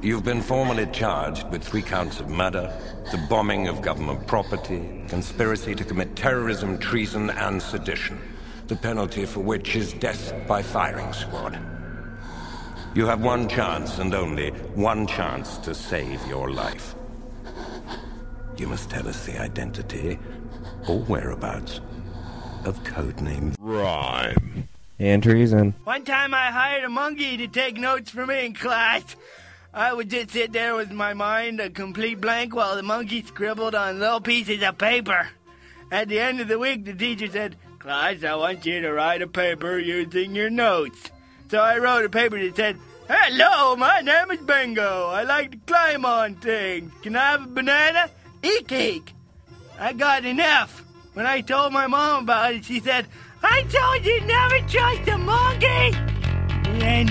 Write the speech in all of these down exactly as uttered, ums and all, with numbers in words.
You've been formally charged with three counts of murder, the bombing of government property, conspiracy to commit terrorism, treason, and sedition, the penalty for which is death by firing squad. You have one chance, and only one chance, to save your life. You must tell us the identity or whereabouts of codename Rhyme. And treason. One time I hired a monkey to take notes for me in class. I would just sit there with my mind a complete blank while the monkey scribbled on little pieces of paper. At the end of the week, the teacher said, "Class, I want you to write a paper using your notes." So I wrote a paper that said, "Hello, my name is Bingo. I like to climb on things. Can I have a banana? Eat cake." I got an F. When I told my mom about it, she said, "I told you never trust a monkey." The end.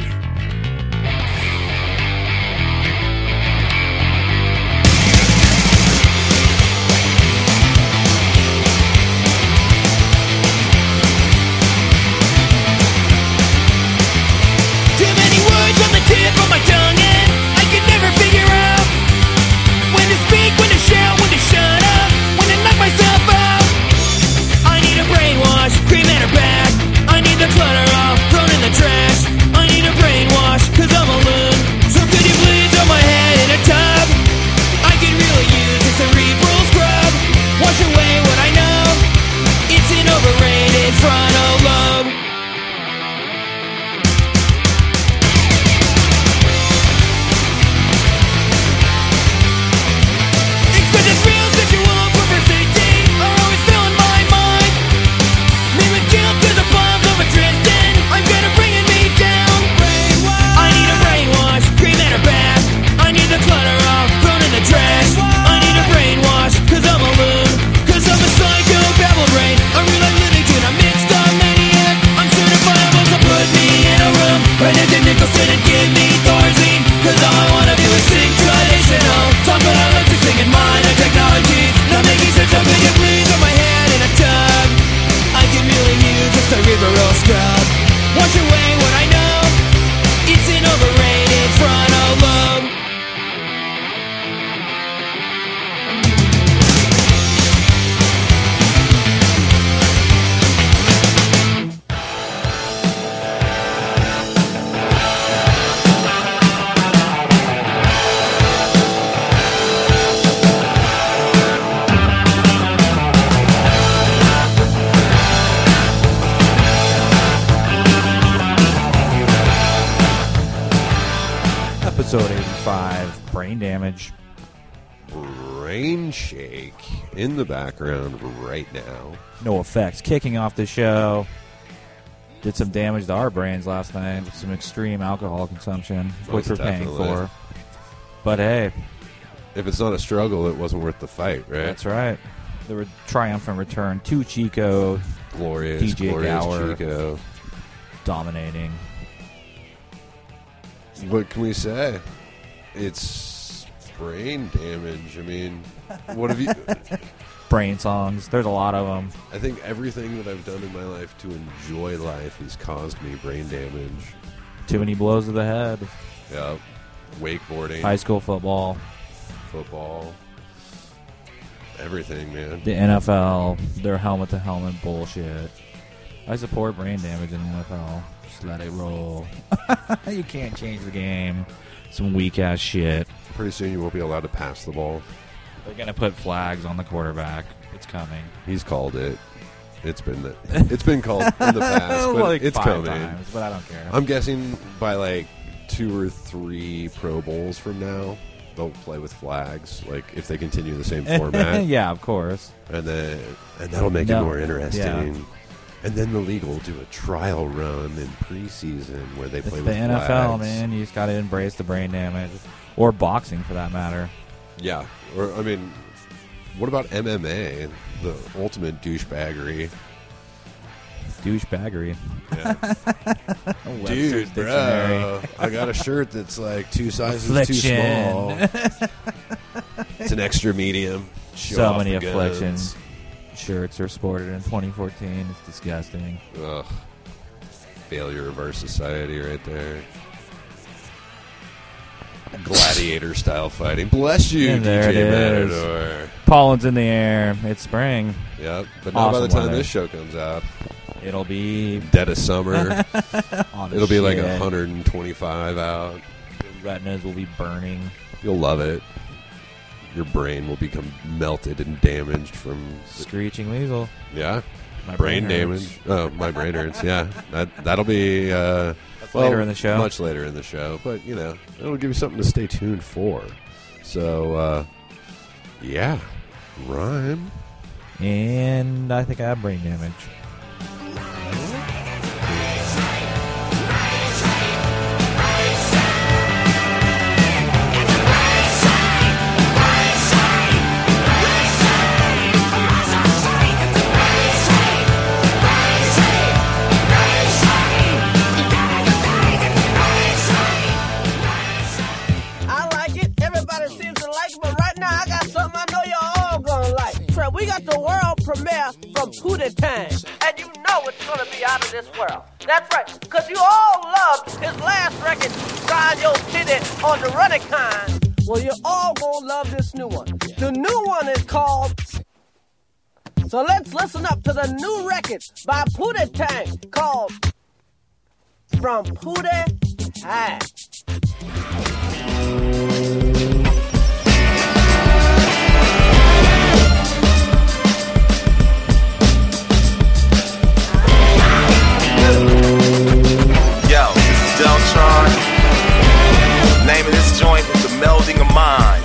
Too many words on the tip of my tongue, and I could never figure out when to speak, when to shout, when to shut up, when to knock myself out. I need a brainwash, cream in her back. I need the clutter off, thrown in the trash. I need a brainwash, cause I'm a loon. So could you please throw my head in a tub? I could really use a cerebral scrub. Wash away what I know. It's an overrated frontal lobe. Nicholson and give me Thorazine, cause all I wanna do is sing traditional songs, but I love to sing in minor technologies. Not making sense, how could you please throw my head in a tub? I can really use a cerebral scrub. Wash away what I know. It's an overrated frontal lobe. Episode eighty-five, Brain Damage. Brain shake in the background right now. No effects. Kicking off the show. Did some damage to our brains last night with some extreme alcohol consumption, which Most we're paying definitely. for. But hey, If it's not a struggle, it wasn't worth the fight, right? that's right. The re- triumphant return to Chico, Glorious, D J glorious Gower. Chico. dominating. What can we say? It's brain damage. I mean, what have you... Brain songs. There's a lot of them. I think everything that I've done in my life to enjoy life has caused me brain damage. Too many blows to the head. Yeah. Wakeboarding. High school football. Football. Everything, man. The N F L. Their helmet-to-helmet bullshit. I support brain damage in the N F L. Just let it roll. You can't change the game. Some weak-ass shit. Pretty soon you won't be allowed to pass the ball. They're going to put flags on the quarterback. It's coming. He's called it. It's been the, it's been called in the past, but like it's five coming. times, but I don't care. I'm guessing by like two or three Pro Bowls from now, they'll play with flags. Like if they continue the same format, Yeah, of course. and then and that'll make No. it more interesting. Yeah. And then the league will do a trial run in preseason where they It's play the with N F L, flags. man. You just got to embrace the brain damage. Or boxing, for that matter. Yeah, or I mean, what about M M A? The ultimate douchebaggery. Douchebaggery. Yeah. Webster's Dude, Dictionary. bro, I got a shirt that's like two sizes too Affliction. small. It's an extra medium. Show So off many the guns. afflictions. Shirts are sported in twenty fourteen. It's disgusting. Ugh. Failure of our society right there. gladiator style fighting. Bless you, And D there J it is. Matador. Pollen's in the air. It's spring. Yep, but not by Awesome the time weather. this show comes out. It'll be Dead of summer. on It'll be like shit. one hundred twenty-five out. Your retinas will be burning. You'll love it. Your brain will become melted and damaged from Screeching weasel. yeah, My brain, brain hurts. damage. Oh, my brain hurts. Yeah, that that'll be uh, That's well, later in the show. Much later in the show, but you know, it'll give you something to stay tuned for. So, uh, yeah, rhyme. And I think I have brain damage. I like it. Everybody seems to like it, but right now I got something I know you're all gonna like. So we got the world premiere from Pootie Tang, and you know it's gonna be out of this world. That's right, because you all loved his last record, Grind Your Titty on the Running Kind. Well, you're all gonna love this new one. The new one is called... So let's listen up to the new record by Pootie Tang called From Pootie Tang. Yo, this is Deltron. Name of this joint is The Melding of Minds.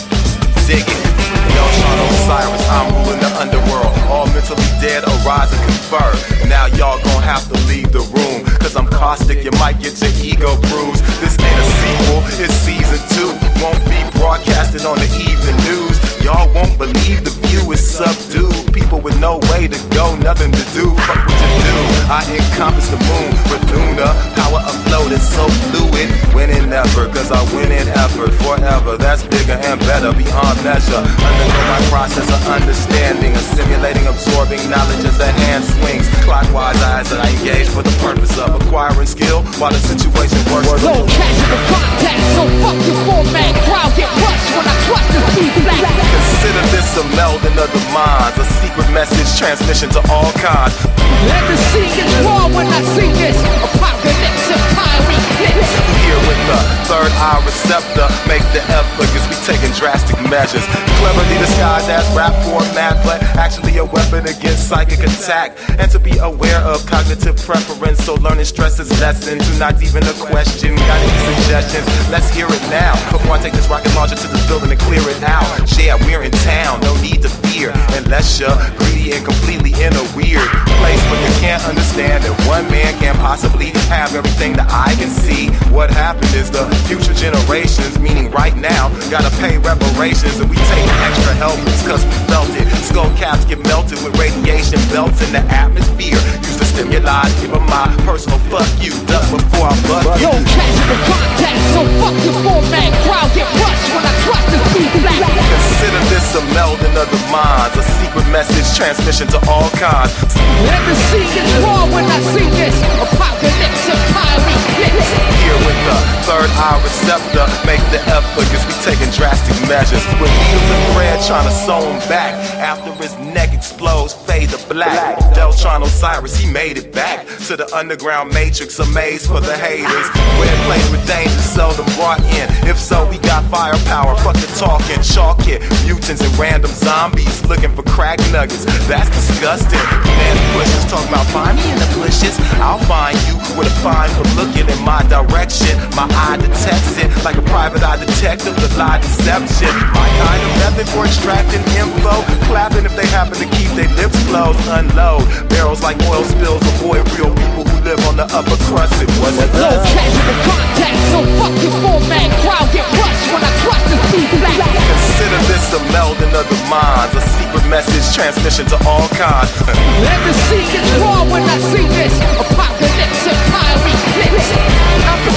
Dig it. Deltron Osiris, I'm ruling the underworld. All mentally dead, arise and confer. Now y'all gon' have to leave the room, cause I'm caustic, you might get your ego bruised. This ain't a sequel, it's season two. Won't be broadcasted on the evening news. Y'all won't believe the view is subdued. People with no way to go, nothing to do. Fuck what you do. I encompass the moon with Luna. Power afloat is so fluid. Winning never, cause I win in effort forever. That's bigger and better, beyond measure. Undergo my process of understanding, assimilating, absorbing knowledge as the hand swings. Clockwise eyes that I engage for the purpose of acquiring skill while the situation works. Low casual contact, so fuck your format. Crowd get rushed when I trust the feedback. Consider this a melding of the minds, a secret message transmission to all kinds. Every scene is raw when I see this. Apocalypse of time eclipse. Here with the third eye receptor, make the effort, cause we taking drastic measures. Cleverly disguised as rap format, but actually a weapon against psychic attack. And to be aware of cognitive preference, so learning stress is lesson to not even a question. Got any suggestions? Let's hear it now. Before I take this rocket launcher to this building and clear it out. Yeah, we're in town, no need to fear, unless you're greedy and completely in a weird place where you can't understand that one man can't possibly have everything that I can see. What happened is the future generations, meaning right now, gotta pay reparations, and we take extra helpers cause we felt it. Skull caps get melted with radiation belts in the atmosphere. Use the stimuli, give them my personal fuck you, duck before I bug you. Low casual contact, so fuck your format. Crowd get rushed when I trust the feedback. Consider this a melding of the minds, a secret message transmission to all kinds. Every scene is raw when I see this. Apocalypse of time eclipse. Here with the third eye receptor, make the effort, cause we taking drastic measures. With needles and thread trying to sew him back. After his neck explodes, fade to black. Deltron Osiris, he made it back to the underground matrix, a maze for the haters. Where it plays with danger, seldom brought in. If so, we got firepower, fuck the talking, chalk it. Mutants and random zombies looking for crack nuggets, that's disgusting. Man, bushes talking about find me in the bushes. I'll find you with a fine for looking in my direction. My eye detects it like a private eye detective, the lie deception. My kind of method for extracting info. Clapping if they happen to keep their lips closed. Unload barrels like oil spills. Avoid real people who live on the upper crust. It wasn't Low us. casual contact, so fuck your format. Crowd get rushed when I trust the feedback. Consider this a melding of the minds, a secret message transmission to all kinds. Every scene is raw when I see this. Apocalypse of time eclipse. After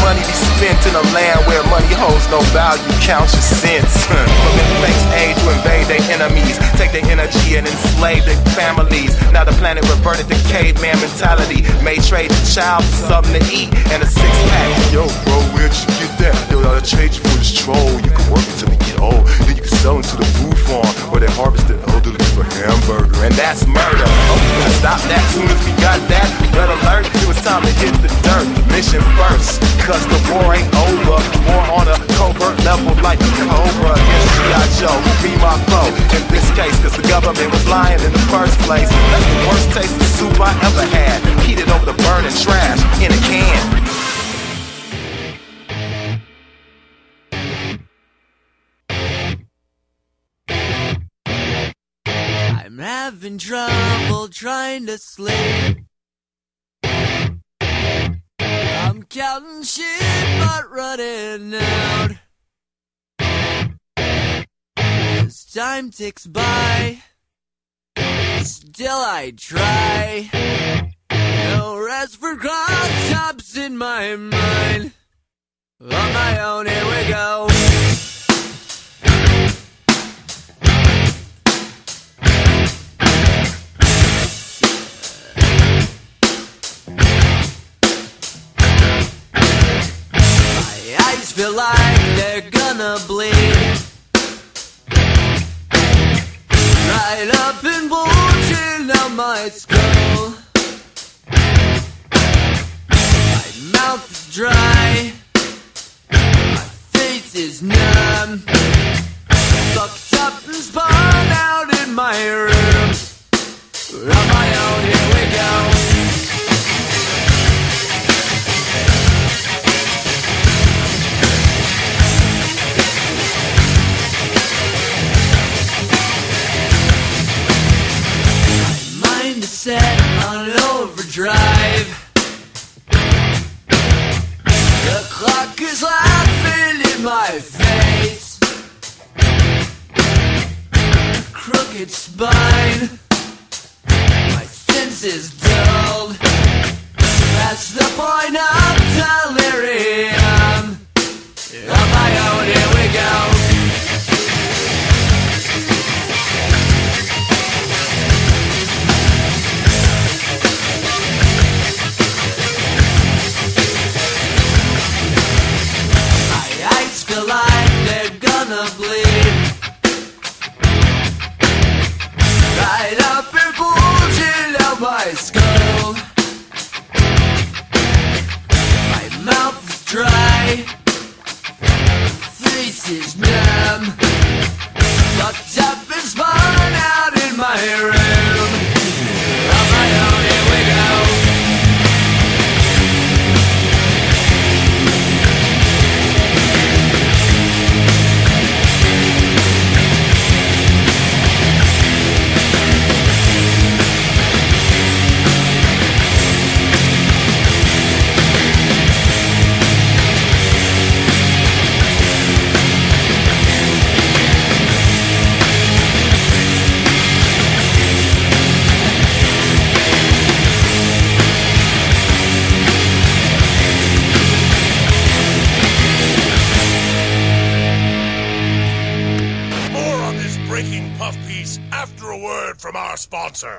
money be spent in a land where money holds no value, count your cents. From inflates aid to invade their enemies, take their energy and enslave their families. Now the planet reverted to caveman mentality, may trade the child for something to eat and a six pack. Yo, bro, where'd you get that? Yo, I'll trade you for this troll. You can work until you get old, then you can sell it to the food farm where they harvest it elderly for hamburger, and that's murder. Oh, we gonna stop that soon as we got that. Red alert, it was time to hit the dirt. Mission first, cause the war ain't over. War on a covert level like a cobra against G I Joe. Be my foe in this case, cause the government was lying in the first place. That's the worst taste of soup I ever had. Heated over the burning trash in a can. I'm having trouble trying to sleep. I'm counting sheep but running out. As time ticks by, still I try. No rest for cross-tops in my mind. On my own, here we go. Eyes feel like they're gonna bleed right up and bulging out my skull. My mouth is dry, my face is numb, fucked up and spun out in my room. On my own, here we go. Set on overdrive. The clock is laughing in my face. Crooked spine, my senses dulled. That's the point of delirium. On my own, here we go. Feel like they're gonna bleed right up and bulging out my skull. My mouth is dry, face is numb, fucked up and spun out in my room. On my own, here we go. After a word from our sponsor.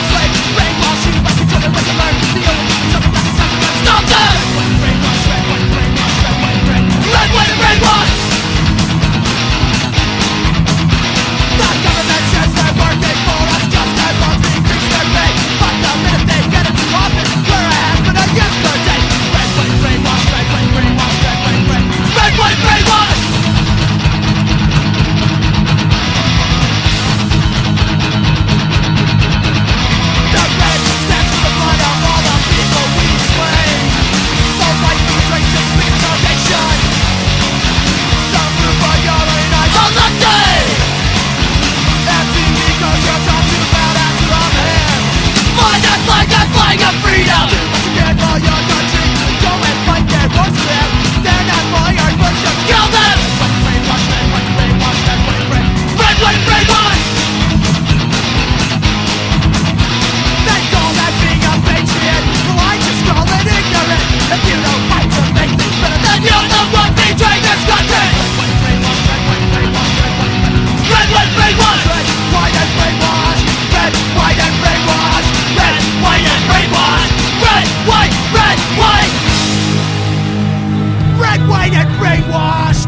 Stop them! Brainwash, red, white, crying out freedom. Stand for your country, go and fight their wars for them. Stand up for your worship, kill them. Brainwash them, brainwash them, brainwash them, red, white, brainwash. They call that being a patriot, well I just call it ignorant. If you don't fight to make things better, then you're the one betraying this country. Brainwash, brainwash, brainwash, brainwash, red, white, brainwash. Red, white, and brainwash. Red, white, and brainwash. Red, white, and brainwash. Red, white, red, white. Red, white, and brainwashed.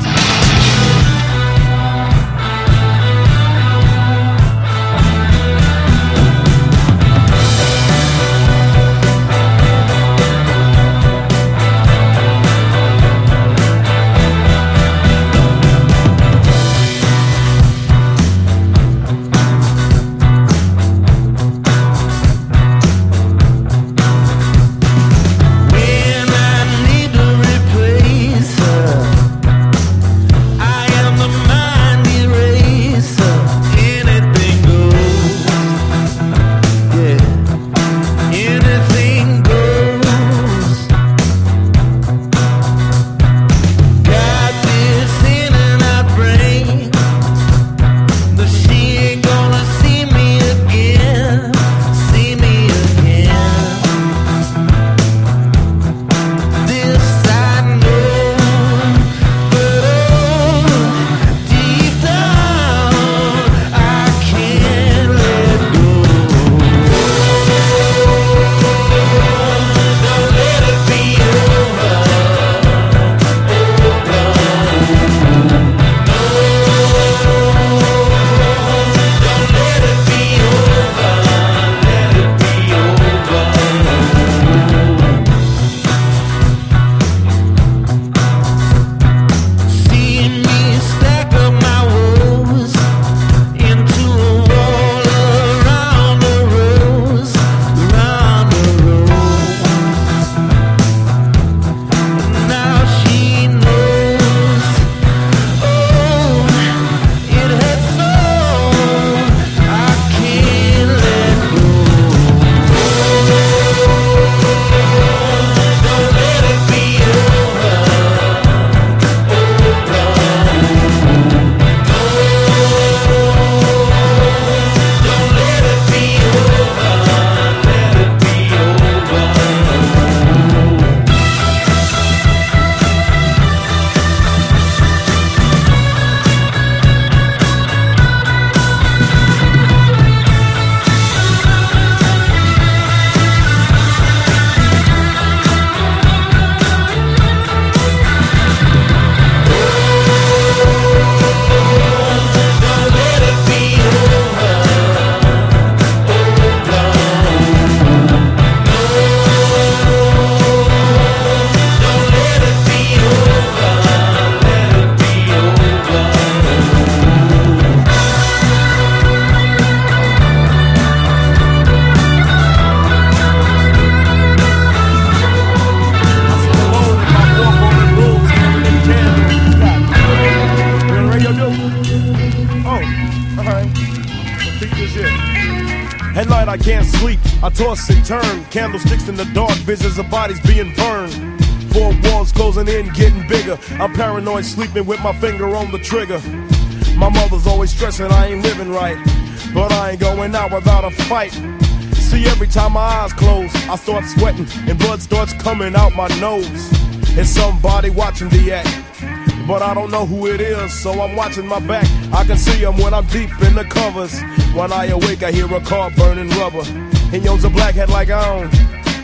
At night I can't sleep, I toss and turn. Candlesticks in the dark, visions of bodies being burned. Four walls closing in, getting bigger. I'm paranoid, sleeping with my finger on the trigger. My mother's always stressing I ain't living right, but I ain't going out without a fight. See, every time my eyes close, I start sweating and blood starts coming out my nose. It's somebody watching the act, but I don't know who it is, so I'm watching my back. I can see him when I'm deep in the covers. When I awake, I hear a car burning rubber. He owns a black hat like I own,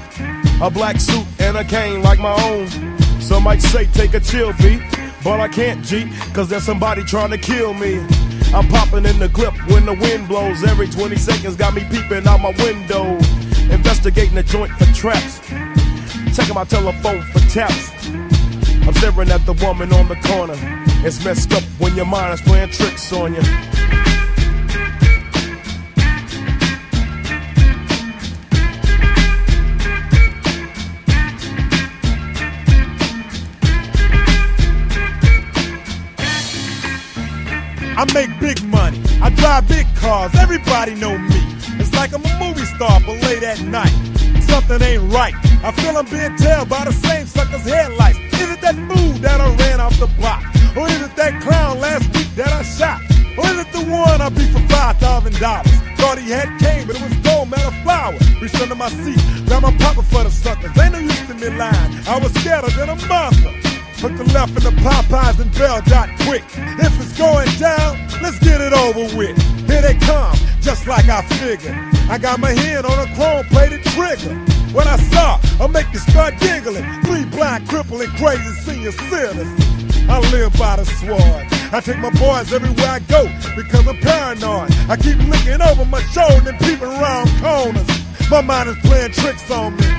a black suit and a cane like my own. Some might say take a chill beat, but I can't, G, cause there's somebody trying to kill me. I'm popping in the clip when the wind blows. Every twenty seconds got me peeping out my window, investigating the joint for traps, checking my telephone for taps. I'm staring at the woman on the corner. It's messed up when your mind is playing tricks on you. I make big money, I drive big cars, everybody know me. It's like I'm a movie star, but late at night. something ain't right. I feel I'm being tailed by the same sucker's headlights. Is it that fool that I ran off the block? Or is it that clown last week that I shot? Or is it the one I beat for five thousand dollars? Thought he had cane, but it was gold, man, a flower. Reached under my seat, grabbed my popper for the suckers. Ain't no use to me lying, I was scattered than a monster. Took the left in the Popeyes and Bell Dot quick. If it's going down, let's get it over with. Here they come, just like I figured. I got my hand on a chrome-plated trigger. When I saw, I'll make you start giggling. Three blind, crippling, crazy senior citizens. I live by the sword. I take my boys everywhere I go because I'm paranoid. I keep looking over my shoulder and peeping around corners. My mind is playing tricks on me.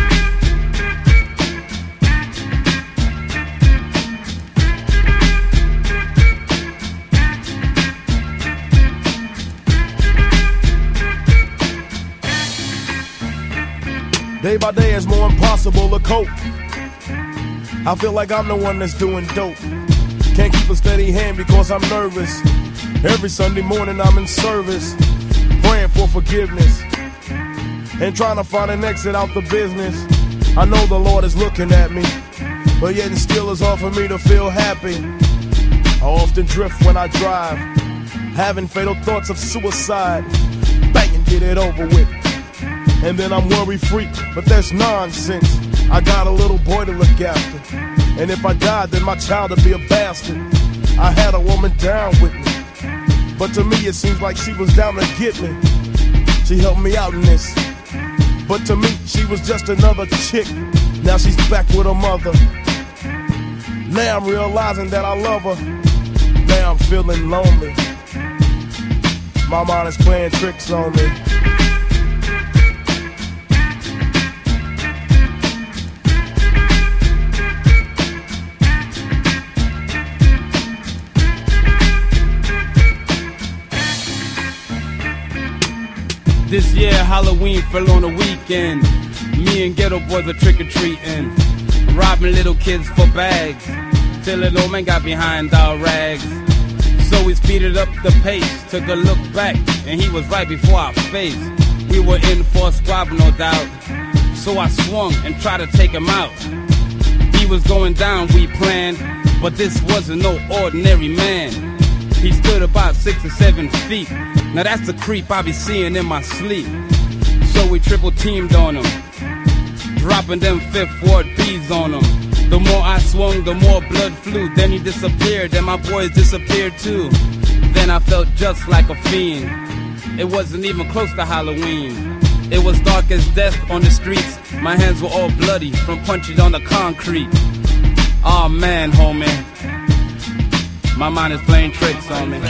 Day by day it's more impossible to cope. I feel like I'm the one that's doing dope. Can't keep a steady hand because I'm nervous. Every Sunday morning I'm in service, praying for forgiveness and trying to find an exit out the business. I know the Lord is looking at me, but yet and still it's hard for me to feel happy. I often drift when I drive, having fatal thoughts of suicide. Bang and get it over with. And then I'm worry-free, but that's nonsense. I got a little boy to look after, and if I died, then my child would be a bastard. I had a woman down with me, but to me it seems like she was down to get me. She helped me out in this, but to me she was just another chick. Now she's back with her mother. Now I'm realizing that I love her. Now I'm feeling lonely. My mind is playing tricks on me. This year Halloween fell on a weekend. Me and ghetto boys are trick-or-treating, robbing little kids for bags, till an old man got behind our rags. So we speeded up the pace, took a look back, and he was right before our face. We were in for a squabble, no doubt, so I swung and tried to take him out. He was going down, we planned, but this wasn't no ordinary man. He stood about six or seven feet. Now that's the creep I be seeing in my sleep. So we triple teamed on him, dropping them Fifth Ward bees on him. The more I swung, the more blood flew. Then he disappeared, and my boys disappeared too. Then I felt just like a fiend. It wasn't even close to Halloween. It was dark as death on the streets. My hands were all bloody from punches on the concrete. Aw, man, homie, my mind is playing tricks on me.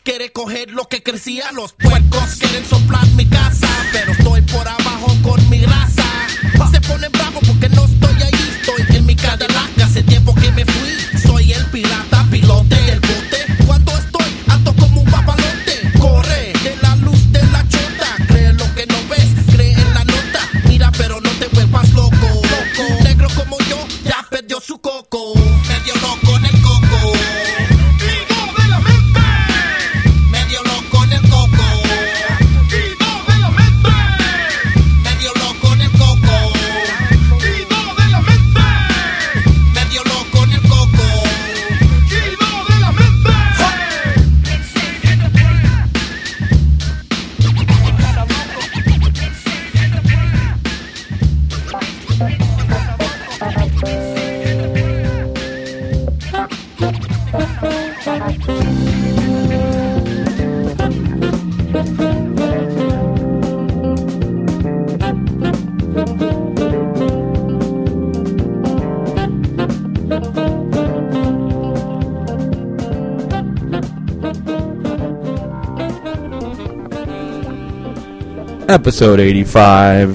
quiere coger lo que crecía. Los puercos quieren soplar mi casa, pero estoy por abajo con mi grasa. Se ponen bravos porque no estoy ahí. Estoy en mi Cadillac, hace tiempo que me fui. Soy el pirata, pilote del bote. Cuando estoy alto como un papalote. Corre de la luz de la chota. Cree lo que no ves, cree en la nota. Mira pero no te vuelvas loco, loco. Negro como yo ya perdió su coco. Medio loco en el coco. Medio loco en el coco. Medio loco en el coco. Medio loco en el coco. Episode eighty-five.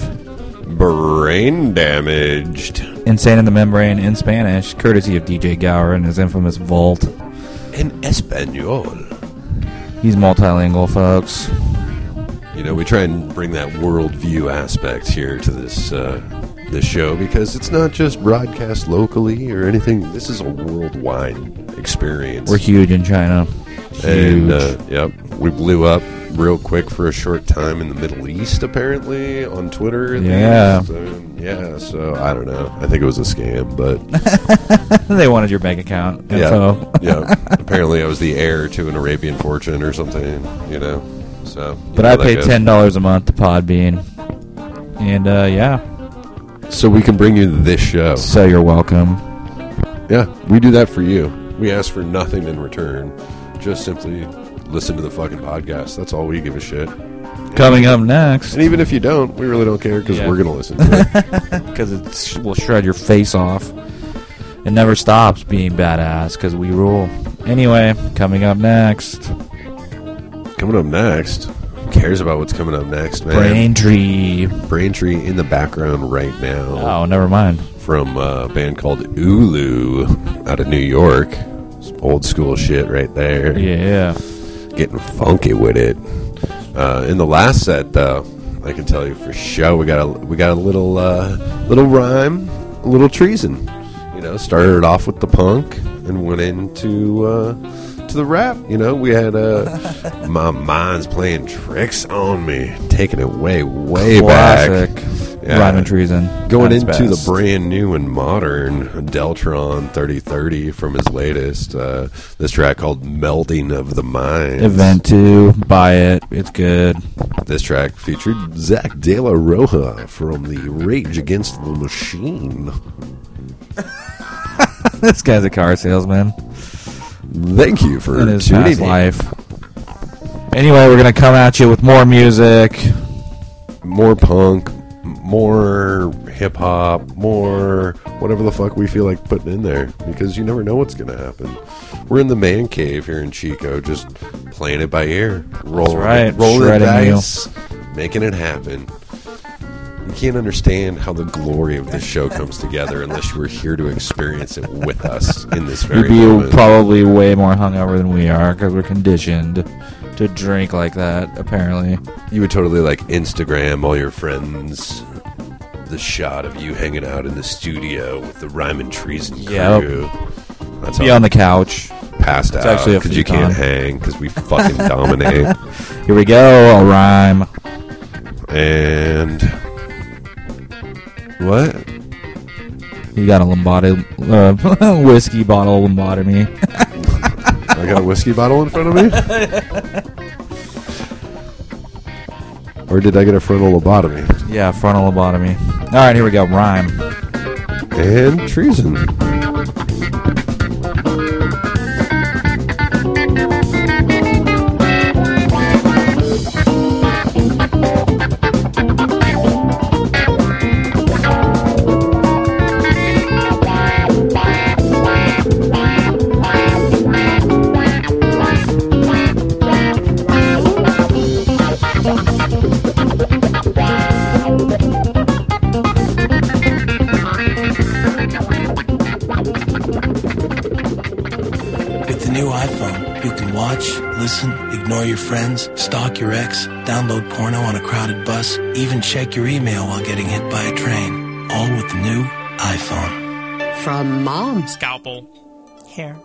Brain damaged. Insane in the Membrane in Spanish, courtesy of D J Gower and his infamous Vault. In Espanol. He's multilingual, folks. You know, we try and bring that worldview aspect here to this uh, this show because it's not just broadcast locally or anything. This is a worldwide experience. We're huge in China. Huge. And, uh, yep, we blew up real quick for a short time in the Middle East, apparently, on Twitter. Yeah. So, yeah, so I don't know. I think it was a scam, but... They wanted your bank account info. Yeah, yeah. Apparently I was the heir to an Arabian fortune or something, you know. So, but I paid ten dollars a month to Podbean. And, uh, yeah. So we can bring you this show. So you're welcome. Yeah, we do that for you. We ask for nothing in return. Just simply listen to the fucking podcast. That's all we give a shit. Coming up next. And even if you don't, we really don't care because yeah. we're going to listen to it. Because it will shred your face off. It never stops being badass because we rule. Anyway, coming up next. Coming up next. Who cares about what's coming up next, man? Braintree. Braintree in the background right now. Oh, never mind. From a band called Ulu out of New York. Some old school shit right there. Yeah. Getting funky with it. Uh, in the last set, though, I can tell you for sure, we got a we got a little uh, little rhyme, a little treason. You know, started it off with the punk and went into uh, to the rap. You know, we had uh, My Mind's Playing Tricks on Me, taking it way way Classic. back. Yeah. Rhyme and treason. Going That's into best. the brand new and modern Deltron thirty thirty from his latest. Uh, this track called Melding of the Minds. Event two. Buy it. It's good. This track featured Zach De La Roja from the Rage Against the Machine. This guy's a car salesman. Thank you for in his tuning past in. life. Anyway, we're going to come at you with more music. More punk. More hip-hop, more whatever the fuck we feel like putting in there, because you never know what's going to happen. We're in the man cave here in Chico, just playing it by ear. Rolling, right. rolling the Shredding dice, making it happen. You can't understand how the glory of this show comes together unless you were here to experience it with us in this very You'd be moment. probably way more hungover than we are, because we're conditioned to drink like that, apparently. You would totally like Instagram all your friends the shot of you hanging out in the studio with the Rhyme and Treason crew. Yep. That's Be how on the couch. Passed It's out actually a because you futon. can't hang because we fucking dominate. Here we go, a rhyme. And what? You got a Lombardi uh, whiskey bottle of Lombardi. I got a whiskey bottle in front of me? Or did I get a frontal lobotomy? Yeah, frontal lobotomy. All right, here we go. Rhyme. And treason. new iPhone, you can watch, listen, ignore your friends, stalk your ex, download porno on a crowded bus, even check your email while getting hit by a train. All with the new iPhone. From Mom. Scalpel. Hair.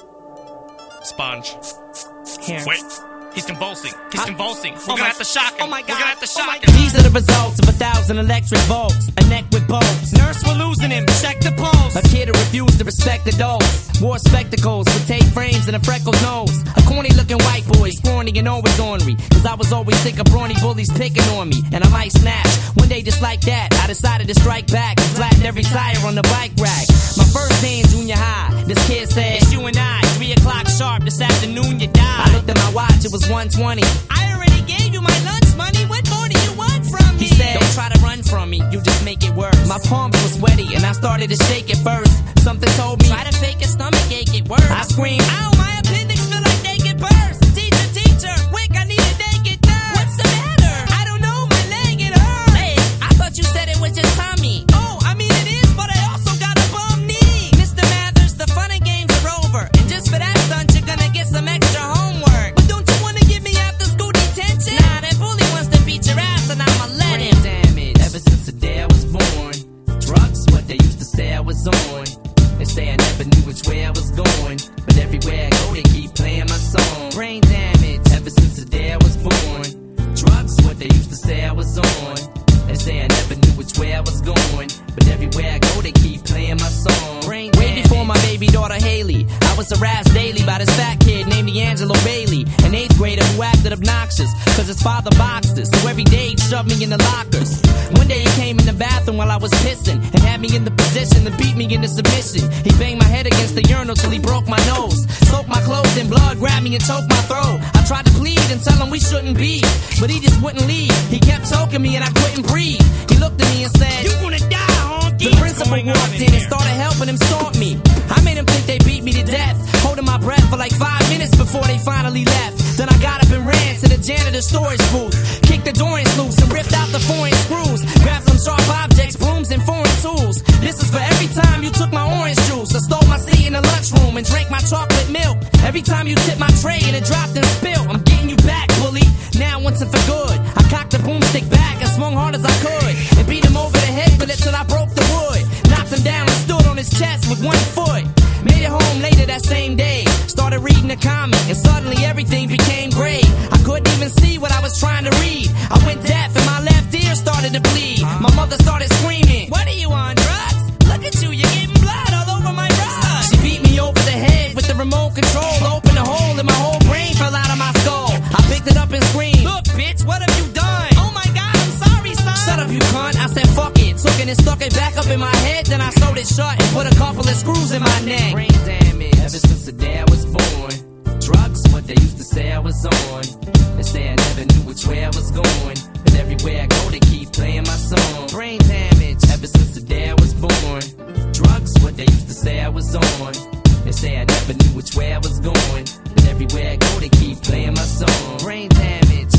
Sponge. Hair. Wait. He's convulsing. He's Huh? convulsing. We're Oh gonna my- have to shock him. oh my We're God. gonna have to Oh shock my him. These are the results of a thousand electric volts. A neck with bolts. Nurse, we're losing him. Check the pulse. A kid who refused to respect adults. Wore spectacles with tape frames and a freckled nose. A corny looking white boy, scrawny and always ornery. Cause I was always sick of brawny bullies picking on me. And I might snatch. One day just like that, I decided to strike back and flattened every tire on the bike rack. My first day in junior high, this kid said, it's you and I, three o'clock sharp this afternoon you die. I looked at my watch, it was one twenty. I already gave you my lunch money, what more do you want from me? He said, don't try to run from me, you just make it worse. My palms was sweaty and I started to shake it first. Something told me, try to fake a stomach ache, it works. I screamed, ow, my appendix feel like naked burst. Teacher, teacher, quick, I need a naked thirst. What's the matter? I don't know, my leg, it hurts. Hey, I thought you said it was your tummy. Oh, I mean it is, but I also got a bum knee. Mister Mathers, the fun and games are over. And just for that stunt, you're gonna get some extra homework. But don't you wanna give me after school detention? Nah, that bully wants to beat your ass and I'ma let him. Damage, ever since the day I was born. Drugs, what they used to say I was on. They say I never knew which way I was going. But everywhere I go, they keep playing my song. Brain damage, ever since the day I was born. Drugs, what they used to say I was on. They say I never knew which way I was going. But everywhere I go, they keep playing my song. Brain Way before my baby daughter Haley, I was harassed daily by this fat kid named D'Angelo Bailey, an eighth grader who acted obnoxious, cause his father boxed us, so every day he'd shove me in the lockers. One day he came in the bathroom while I was pissing, and had me in the position to beat me into submission. He banged my head against the urinal till he broke my nose, soaked my clothes in blood, grabbed me and choked my throat. I tried to plead and tell him we shouldn't be, but he just wouldn't leave. He kept choking me and I couldn't breathe. He looked at me and said, you gonna die, honky. The principal walked in and started helping him stomp me. I made him think they beat me to death, holding my breath for like five minutes before they finally left. Then I got up and ran to the janitor's storage booth, kicked the doors loose and ripped out the foreign screws, grabbed some sharp objects, brooms and foreign tools. This is for every time you took my orange juice. I stole my seat in the lunchroom and drank my chocolate milk. Every time you tipped my tray and it dropped and spilled. I'm getting you back, bully, now once and for good. I cocked the boomstick back and swung hard as I could, and beat him over the head with it till I broke the wood. Knocked him down and stood on his chest with one foot. Made it home later that same day, started reading a comic, and suddenly everything became gray. I couldn't even see what I was trying to read. I went deaf and my left ear started to bleed. My mother started screaming, what are you on, drugs? Look at you, you're getting blood all over my rug. She beat me over the head with the remote control, opened a hole and my whole brain fell out of my skull. I picked it up and screamed, look bitch, what have you done? Oh my god, I'm sorry son. Shut up you cunt, I said fuck it. Took it and stuck it back up in my head, then I sewed it shut and put a couple of screws in my neck. Brain damage, ever since the day I was born. Drugs, what they used to say I was on. They say I never knew which way I was going, but everywhere I go they keep playing my song. Brain damage, ever since the day I was born. Drugs, what they used to say I was on. They say I never knew which way I was going, but everywhere I go they keep playing my song. Brain damage,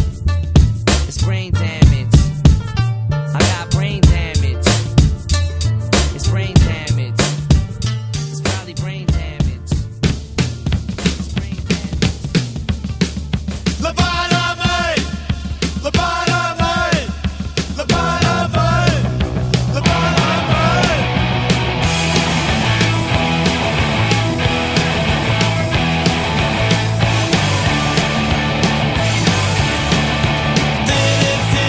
it's brain damage. I got brain damage. It's brain damage. It's probably brain damage. It's brain damage. Lobotomy! Lobotomy! Lobotomy! Lobotomy! Did it, did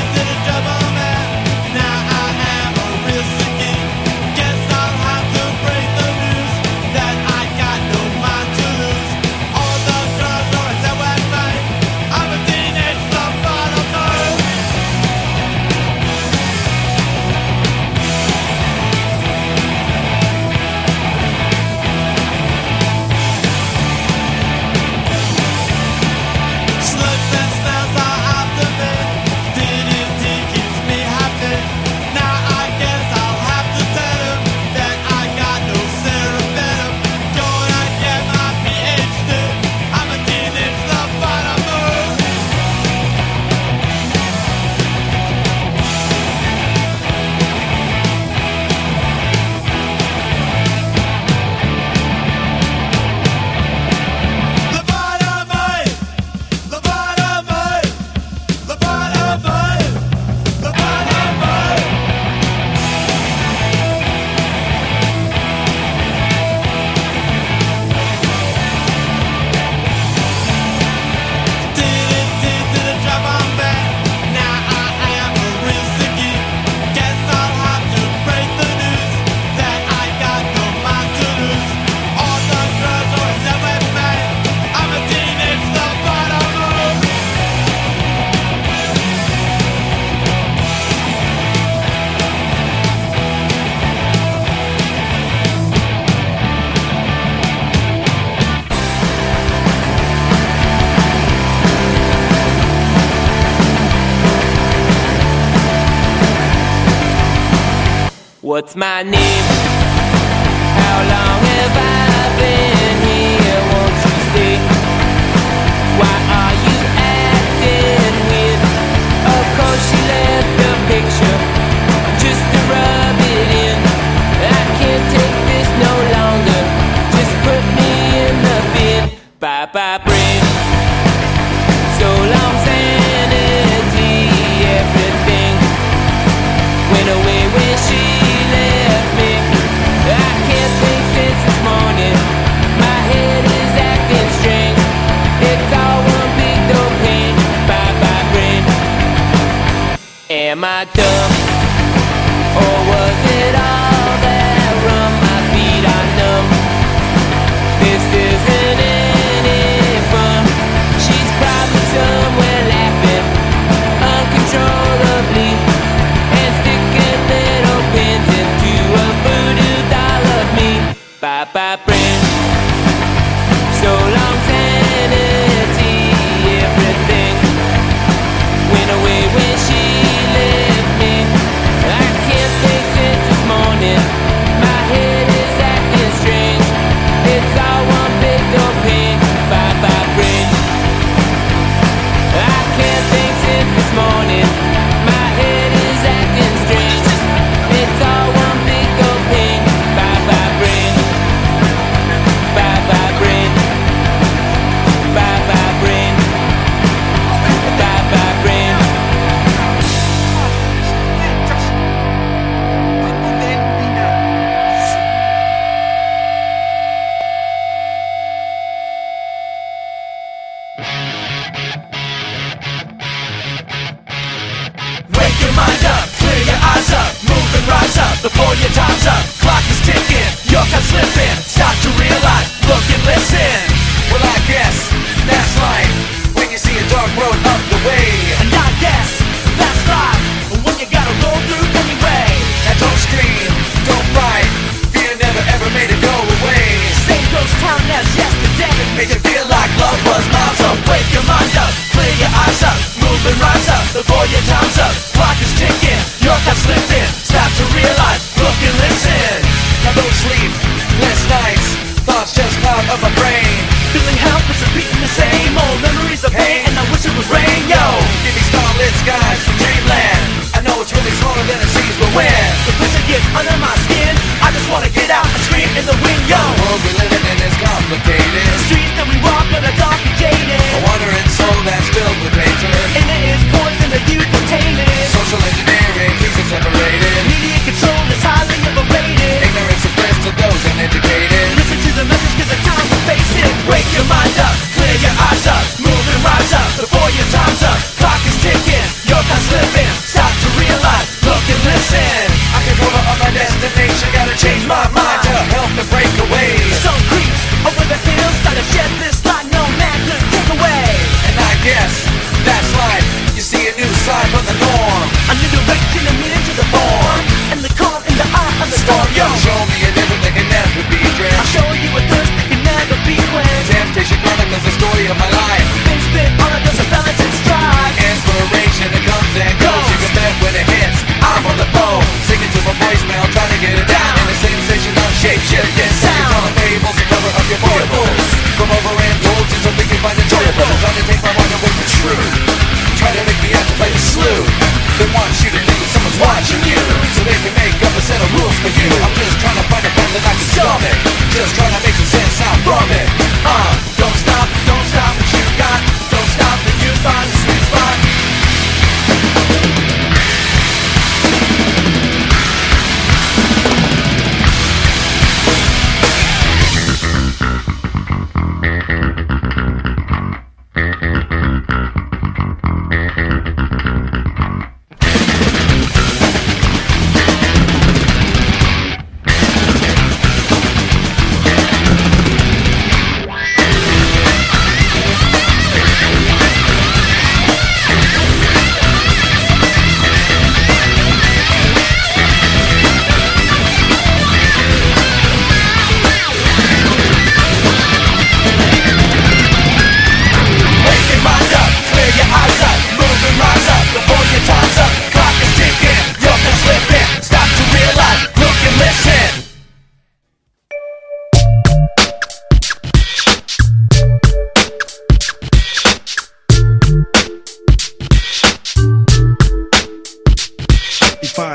What's my name? How long have I been here? Won't you stay? Why are you acting weird? Of course she left the picture just to rub it in. I can't take this no longer. Just put me in the bin. Bye bye brain. So long sanity. Everything went away when she left me. I can't think since this morning. My head is acting strange. It's all one big dope pain. Bye bye brain. Am I dumb? Or was it all that rum? My feet are numb. This isn't any fun. She's probably somewhere laughing uncontrollably and sticking little pins into a voodoo doll of me. Bye bye brain. So long sanity. Everything went away when she left me. I can't think since this morning. My head is acting strange. It's all one big old pain. Bye bye brain. I can't think since this morning. My head is acting strange. It's all one big old pain. Bye bye brain. Bye bye brain. Bye bye brain. Bye bye brain. Wake your mind up, clear your eyes up, move and rise up before your time's up. Clock is ticking, your cut's slipping. Stop to realize, look and listen. Well, I guess that's life when you see a dark road up the way. And I guess that's life when you gotta roll through anyway. Now don't scream, don't fight. Fear never ever made it go away. Same ghost town as yesterday. Made you feel like love was miles up. Wake your mind up, clear your eyes up, move and rise up before your time's up. Clock is ticking, your cut's slipping. Stop to realize, look and listen. Now don't sleep, less nights. Thoughts just cloud up my brain. Feeling helpless and repeating the same old memories of pain. And I wish it would rain, yo. Give me starlit skies from dreamland. I know it's really smaller than it seems, but when the pressure gets under my skin, I just wanna get out and scream in the wind, yo. The world we're living in is complicated. The streets that we walk are dark and jaded. A wandering soul that's filled with hatred. And it is poison that you contain it. Social engineering keeps us separated. Media control is highly overrated. Ignorance suppressed to those uneducated. Listen to the message cause it's time to face it. Wake your mind up, clear your eyes up, move and rise up before your time's up. Clock is ticking, your time's slipping. Stop to realize, look and listen. I can cover up my destination, gotta change my mind to help me break away. Some creeps over the hills, try to shed this light no man could take away. And I guess that's life. You see a new side from the norm, a new direction, a meaning to the form, and the calm in the eye of the storm. Yo, show me a different that can never be dreamt. I'll show you a thirst that can never be quenched. Temptation chronicles the story of my life. Been spit on a dose of balance and strife. Inspiration that comes and goes. You can bet when it hits, I'm on the phone, singing to my voicemail, trying to get it down. In a sensation of shape-shifting sound. Telling fables to cover up your foibles. From over and told you something you find enjoyable. Trying to take my mind away from truth. Try to make me out to play the sleuth. They want you to think that someone's watching you, so they can make up a set of rules for you. I'm just trying to find a path that I can stomach. Just trying to make some sense out from it. Uh, don't stop, don't stop what you got. Don't stop till you find the sweet spot.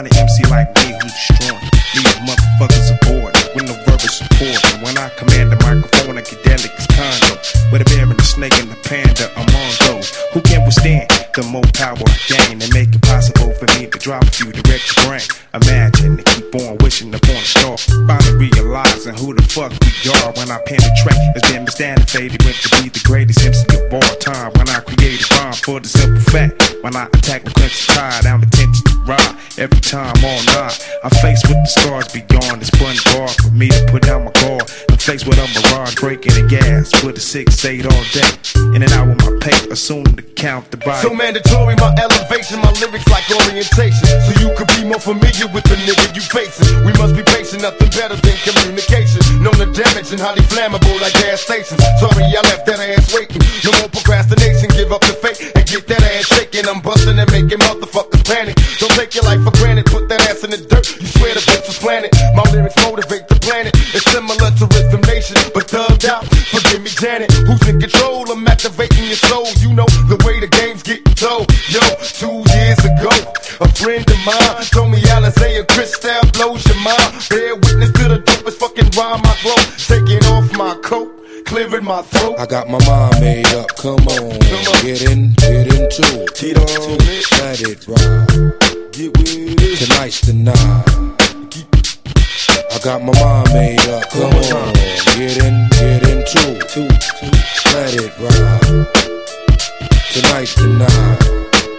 find an M C like me who's destroying. Leave motherfuckers aboard with no verbal support. And when I command the microphone, I get delicate condo. With a bear and the snake and the panda among those who can withstand the more power I gain and make it possible for me to drop a few direct to brain. Imagine and keep on wishing upon a star. Finally realizing who the fuck we are when I penetrate. As been mistaken faded went to be the greatest M C of all time. When I create a rhyme for the simple fact. When I attack the crimson tide, I'm attention to ride. Every time all night, I'm faced with the scars beyond this button bar for me to put down my guard. I'm faced with a mirage breaking the gas with a six eight all day. In and out with my paper, soon to count the body. So mandatory, my elevation, my lyrics like orientation. So you could be more familiar with the nigga you facing. We must be patient, nothing better than communication. Know the damage and highly flammable like gas stations. Sorry, I left that ass waiting. No more procrastination, give up the fake and get that ass shaking. I'm busting and making motherfuckers panic. Don't take your life for granted, put that ass in the dirt. You swear the bitch was planted. My lyrics motivate the planet. It's similar to Rhythm Nation, but thugged out. Forgive me, Janet. Who's in control? I'm activating your soul. You know the way the game's getting told. Yo, two years ago, a friend of mine told me Alizé and Cristal blows your mind. Bear witness to the dopest fucking rhyme I grow. Taking off my coat, clearing my throat. I got my mind made up, come on, come on. Get in, get into it. Get on, let it ride. Get with it. Tonight's the night. I got my mind made up, come on. Get in, get into it. Let it ride. Tonight's the night.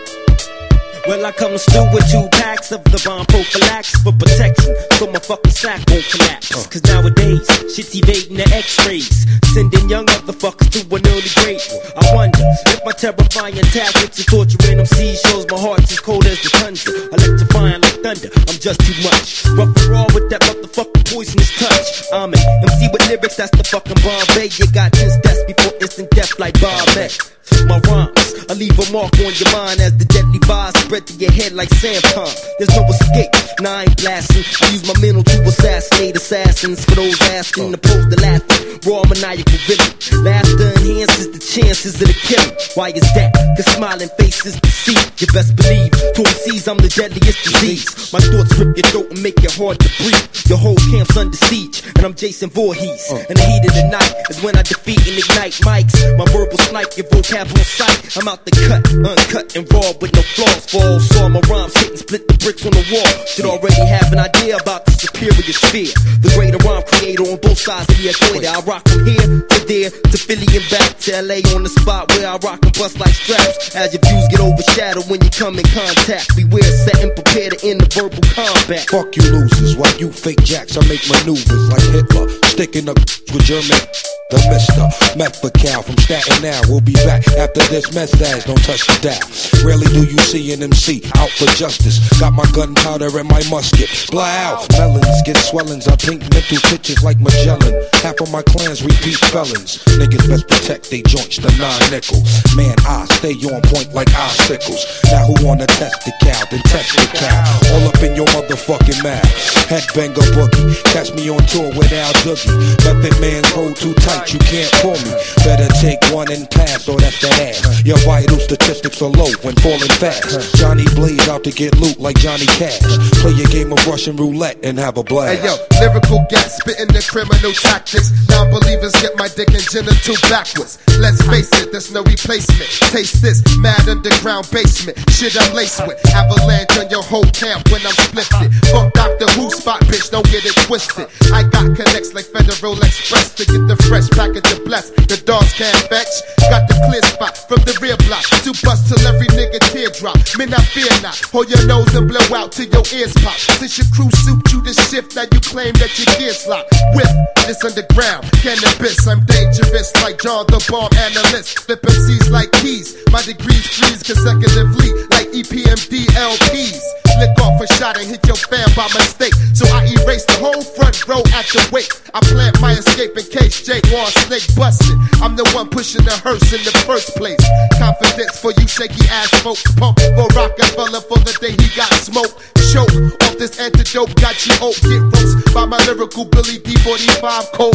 Well, I come still with two packs of the bomb prophylaxis for protection, so my fucking sack won't collapse. Cause nowadays, shit's evading the x-rays, sending young motherfuckers to an early grave. I wonder if my terrifying tactics and torturing them seas shows my heart's as cold as the tundra. Electrifying like thunder, I'm just too much. Rough and raw with that motherfucking poisonous touch. I'm an M C with lyrics, that's the fucking Bombay. You got tense deaths before instant death like Bob May. My rhymes, I leave a mark on your mind as the deadly vibes spread to your head like sandpalm. There's no escape, nah I ain't blasting. I use my mental to assassinate assassins. For those asking, opposed to laughing, raw maniacal villain. Laughter enhances the chances of the killing. Why is that? Cause smiling faces deceive. You best believe, to M Cs I'm the deadliest disease. My thoughts rip your throat and make it hard to breathe. Your whole camp's under siege, and I'm Jason Voorhees. In the heat of the night is when I defeat and ignite mics. My verbal snipe, your vocab on sight. I'm out the cut, uncut and raw with no flaws. Fall, saw my rhymes hit and split the bricks on the wall. Should already have an idea about the superior sphere. The greater rhyme creator on both sides of the equator. I rock from here to there, to Philly and back to L A on the spot where I rock and bust like straps. As your views get overshadowed when you come in contact. Beware, set and prepare to end the verbal combat. Fuck you losers, while you fake jacks, I make maneuvers like Hitler, sticking up with German. The Mister Methacal from Staten Island. We'll be back after this message. Don't touch the dial. Rarely do you see an M C out for justice. Got my gunpowder and my musket. Blow out. Melons get swellings. I paint mental pictures like Magellan. Half of my clans repeat felons. Niggas best protect they joints, the non-nickel. Man, I stay on point like icicles. Now who wanna test the cow? Then test the cow. All up in your motherfucking mouth. Headbanger boogie. Catch me on tour with Al Doogie. Method man's hold too tight. You can't fool me. Better take one and pass, or that's that ass. Your vital statistics are low when falling fast. Johnny Blaze out to get loot like Johnny Cash. Play a game of Russian roulette and have a blast. Hey yo, lyrical gas spitting the criminal tactics. Non-believers get my dick and genital backwards. Let's face it, there's no replacement. Taste this mad underground basement. Shit I'm laced with. Avalanche on your whole camp when I'm splifted. Fuck Doctor Who spot, bitch, don't get it twisted. I got connects like Federal Express to get the fresh package of bless. The dogs can't fetch. Got the clear spot from the rear block. To bust till every nigga teardrop. Men, I fear not. Hold your nose and blow out till your ears pop. Since your crew suit you to shift, now you claim that your gears locked. With this underground cannabis, I'm dangerous like John the Bomb Analyst. Flip M Cs like keys. My degrees freeze consecutively like E P M D L Ps. Lick off a shot and hit your fam by mistake. So I erase the whole front row at the wake. I plant my escape in case Jake wants snake busted. I'm the one pushing the hearse in the first place. Confidence for you shaky ass folks. Pump for Rockefeller for the day he got smoked. Choke off this antidote, got you oak. Get roast by my lyrical Billy D forty-five coat.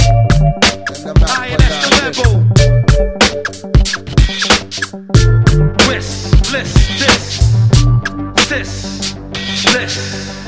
Aye, that's the level. Twist, list, this, this, this.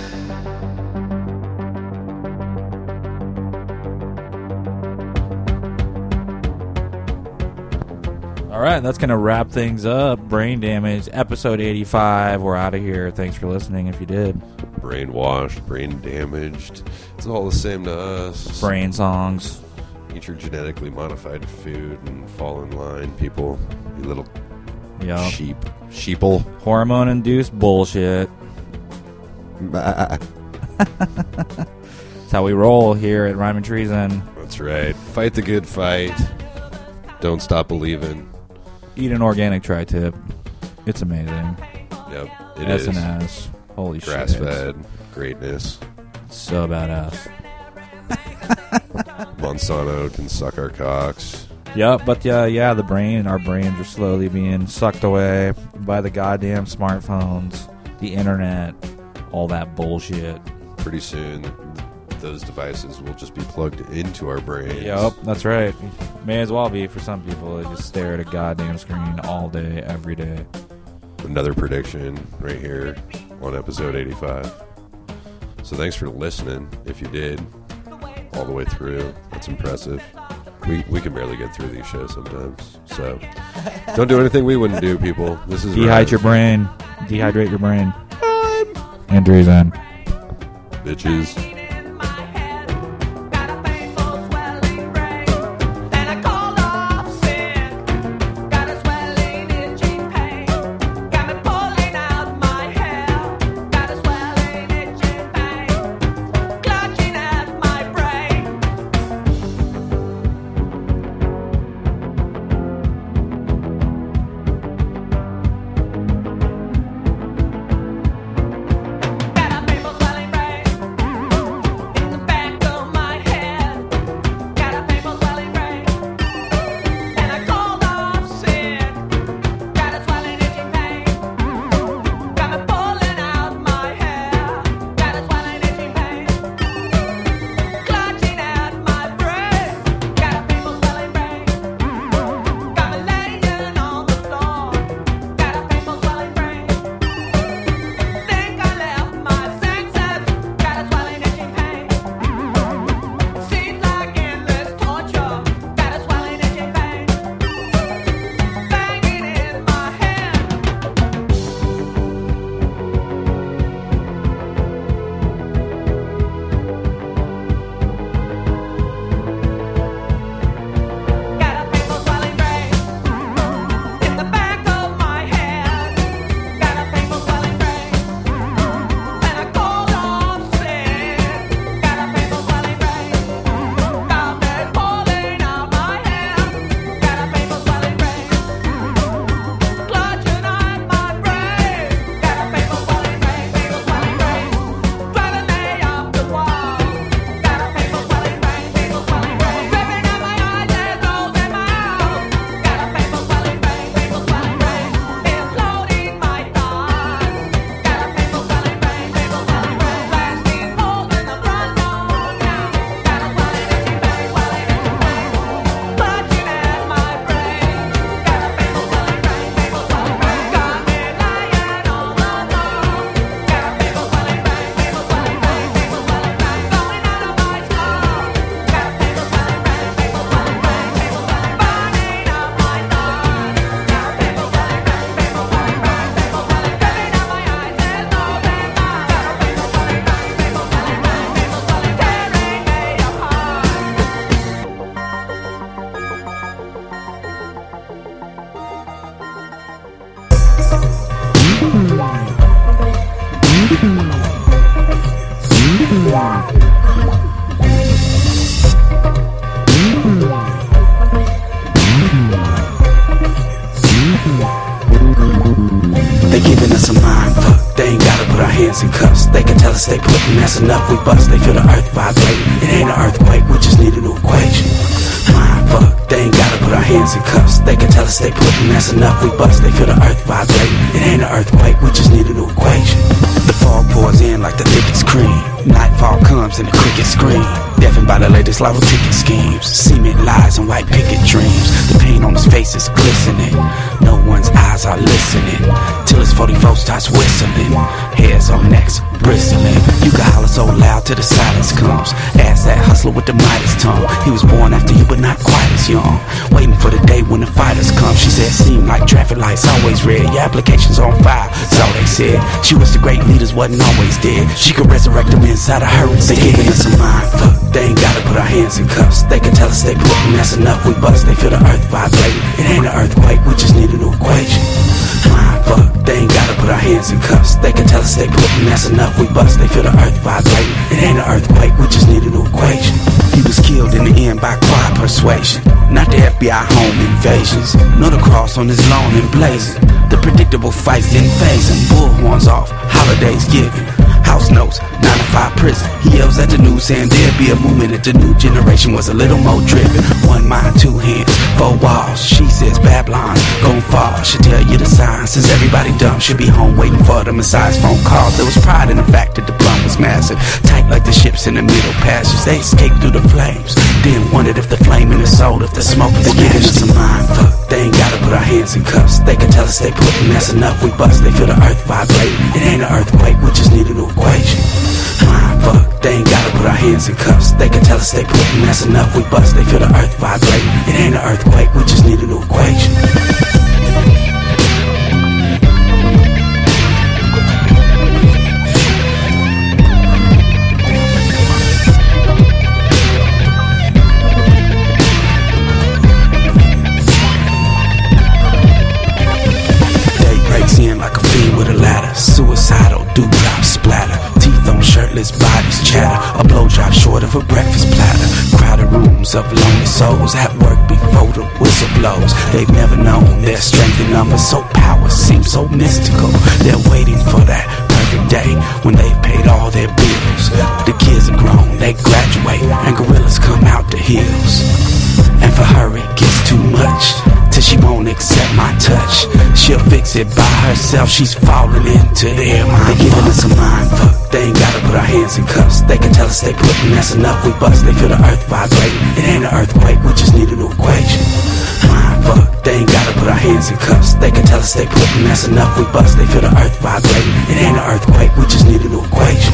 All right, that's going to wrap things up. Brain Damage, episode eighty-five. We're out of here. Thanks for listening if you did. Brainwashed, brain damaged. It's all the same to us. Brain songs. Eat your genetically modified food and fall in line, people. You little yep. sheep. Sheeple. Hormone-induced bullshit. That's how we roll here at Rhyme and Treason. That's right. Fight the good fight. Don't stop believing. Eat an organic tri-tip. It's amazing. Yep, it S is. and S. Holy Grass shit. fed. Greatness. So badass. Monsanto can suck our cocks. Yep, but uh, yeah, the brain, our brains are slowly being sucked away by the goddamn smartphones, the internet, all that bullshit. Pretty soon, those devices will just be plugged into our brains. Yep, that's right. May as well be for some people. They just stare at a goddamn screen all day, every day. Another prediction right here on episode eighty-five. So thanks for listening, if you did, all the way through. That's impressive. We we can barely get through these shows sometimes. So don't do anything we wouldn't do, people. This is Dehydrate right. your brain. Dehydrate your brain. And Treason. Bitches. They giving us a mind fuck. They ain't gotta put our hands in cuffs. They can tell us they putting, that's enough, we bust. They feel the earth vibrate. It ain't an earthquake, we just need a new equation. Mind fuck. They ain't gotta put our hands in cuffs. They can tell us they putting, that's enough, we bust. They feel the earth vibrate. It ain't an earthquake, we just need a new equation. The fog pours in like the thickest cream. Nightfall comes and the crickets scream. Deafened by the latest lotto ticket schemes. Cement lies and white picket dreams. The pain on his face is glistening. No one's eyes are listening. Till his forty-four starts whistling. Hairs on necks bristling. You can holler so loud till the silence comes. Ask that hustler with the Midas tongue. He was born after you but not quite as young. Waiting for the day when the fighters come. She said traffic lights always red. Your application's on fire, that's all they said. She was the great leaders, wasn't always dead. She could resurrect them inside of her instead. They giving us a mind fuck, they ain't gotta put our hands in cuffs. They can tell us they put, and that's enough, we bust. They feel the earth vibrating, it ain't an earthquake, we just need a new equation. Mind fuck, they ain't gotta put our hands in cuffs. They can tell us they put, and that's enough, we bust. They feel the earth vibrating, it ain't an earthquake, we just need a new equation. He was killed in the end by quiet persuasion, not the F B I home invasions, nor the cross on his lawn and blazing. The predictable fights didn't phase him. Bullhorns off, holidays given, house notes, nine to five prison. He yells at the news saying there'd be a movement if the new generation was a little more driven. One mind, two hands, four walls. She says Babylon's gon' fall. Should tell you the signs, since everybody dumb should be home waiting for the Messiah's phone calls. There was pride in the fact that the plum was massive, tight like the ships in the middle passages. They escaped through the flames, then wondered if the flame in the soul, if the smoke is giving us a mind fuck. They ain't gotta put our hands in cuffs. They can tell us they put, and that's enough, we bust. They feel the earth vibrating, it ain't an earthquake, we just need a new equation. Mind fuck, they ain't gotta put our hands in cuffs. They can tell us they put, and that's enough, we bust. They feel the earth vibrating, it ain't an earthquake, we just need a new equation. Suicidal, dewdrop splatter, teeth on shirtless bodies chatter, a blowjob short of a breakfast platter. Crowded rooms of lonely souls at work before the whistle blows. They've never known their strength in numbers, so power seems so mystical. They're waiting for that perfect day when they've paid all their bills. The kids are grown, they graduate, and gorillas come out the hills. And for her it gets too much, till she won't accept my touch. She'll fix it by herself, she's falling into their mind. They giving us a mind fuck, they ain't gotta put our hands in cuffs. They can tell us they put, and that's enough, we bust. They feel the earth vibrating, it ain't an earthquake, we just need a new equation. Mind fuck, they ain't gotta put our hands in cuffs. They can tell us they put, and that's enough, we bust. They feel the earth vibrating, it ain't an earthquake, we just need a new equation.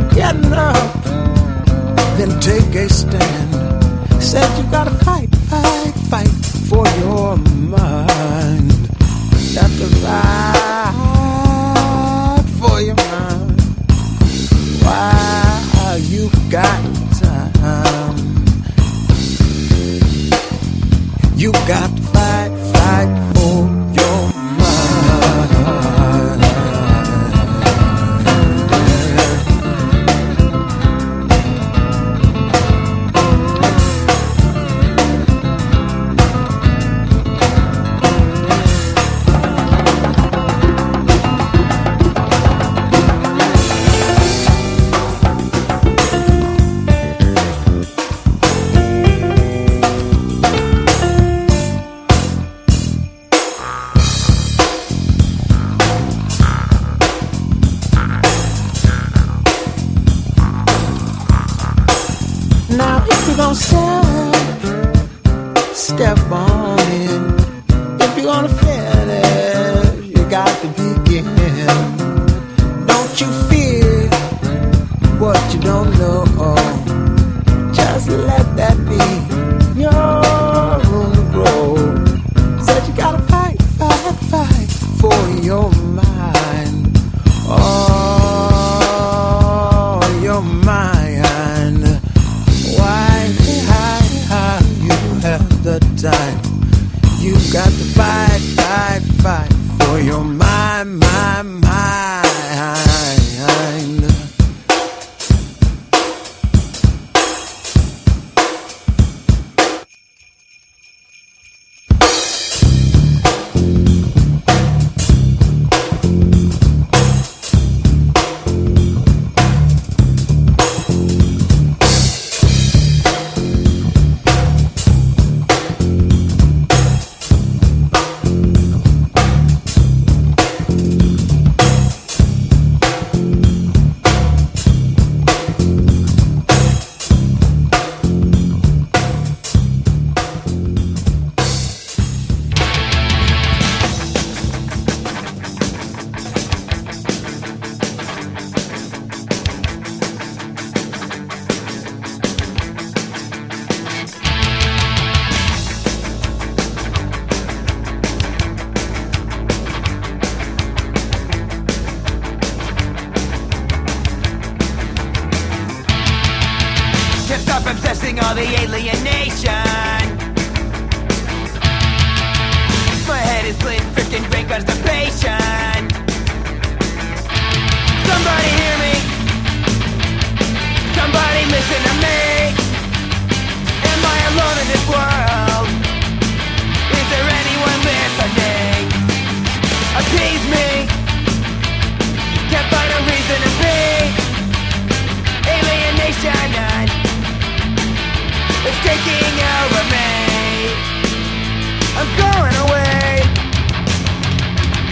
Then take a stand. Said you gotta fight, fight. the finish, you got to begin. Don't you fear what you don't know. Just let that be your own road. Said you gotta fight, fight, fight for your mind. Oh, your mind. Why, how, how you have the time? You got to fight, fight, fight for your mind, my mind. All the alienation. My head is split, freaking brain constipation. Somebody hear me. Somebody listen to me. Am I alone in this world? Is there anyone listening? Appease me. Can't find a reason to be. Alienation. It's taking over me. I'm going away.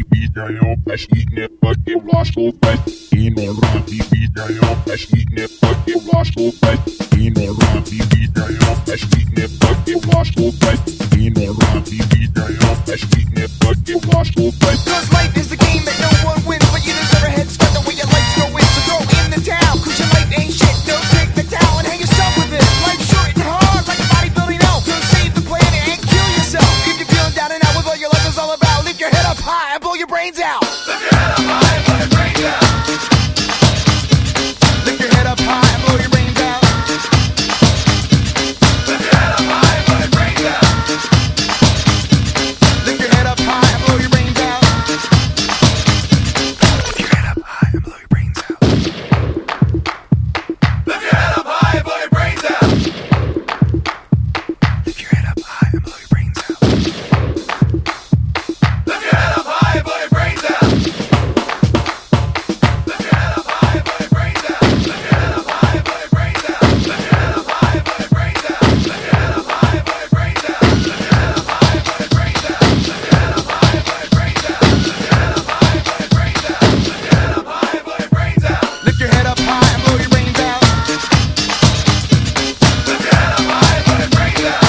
widziają, paśnitne takie blaszczówek. Ino rapi widziają, paśnitne takie blaszczówek. Ino rapi widziają, paśnitne takie blaszczówek. Ino rapi widziają, paśnitne takie blaszczówek. Cause life is a game that no one wins, but you deserve a head start the way your life's going. So go in the town, cause your life ain't shit. Don't take the towel and hang yourself with it. Life's short and hard like a bodybuilding elf. Don't save the planet and kill yourself. If you're feeling down and out with what your life is all about, lift your head up high and blow your brains out. Lift your head up high and blow your brains out. Lift your head up high and blow your brains out. Lift your head up high and blow your brains out. Lift your head up high and blow your brains out. Lift your head up high and blow your brains out. Lift your head up high and blow your brains out. Lift your head up high and blow your brains out. Lift your head up high and blow your brains out. Lift your head up high and blow your brains out. Lift your head up high and blow your brains out. Lift your head up high and blow your brains out. Lift your head up high and blow your brains out. Lift your head up high and blow your brains out. Lift your head up high and blow your brains out. Lift your head up high and blow your brains out. Lift your head up high and blow your brains out. Lift your head up high and blow your brains out. Lift your head up high and blow your brains out.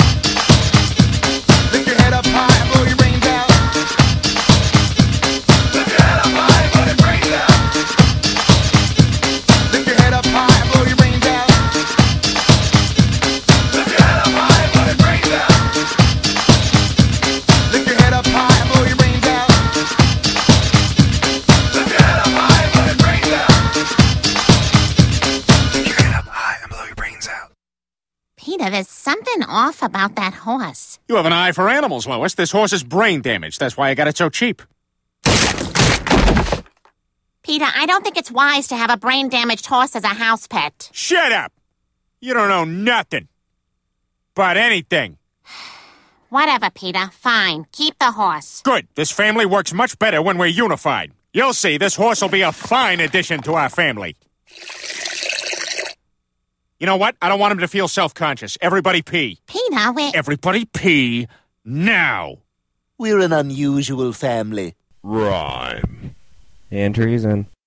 Lift your head up high and blow your brains out. Lift your head up high and blow your brains out. Lift your head up high and blow your brains out. Lift your head up high and blow your brains out. Lift your head up high and blow your brains out. Lift your head up high and blow your brains out. Lift your head up high and blow your brains out. Peter, there's something off about that horse. You have an eye for animals, Lois. This horse is brain damaged. That's why I got it so cheap. Peter, I don't think it's wise to have a brain-damaged horse as a house pet. Shut up! You don't know nothing. About anything. Whatever, Peter. Fine. Keep the horse. Good. This family works much better when we're unified. You'll see, this horse will be a fine addition to our family. You know what? I don't want him to feel self-conscious. Everybody pee. Peter, we... Everybody pee now. We're an unusual family. Rhyme. And treason.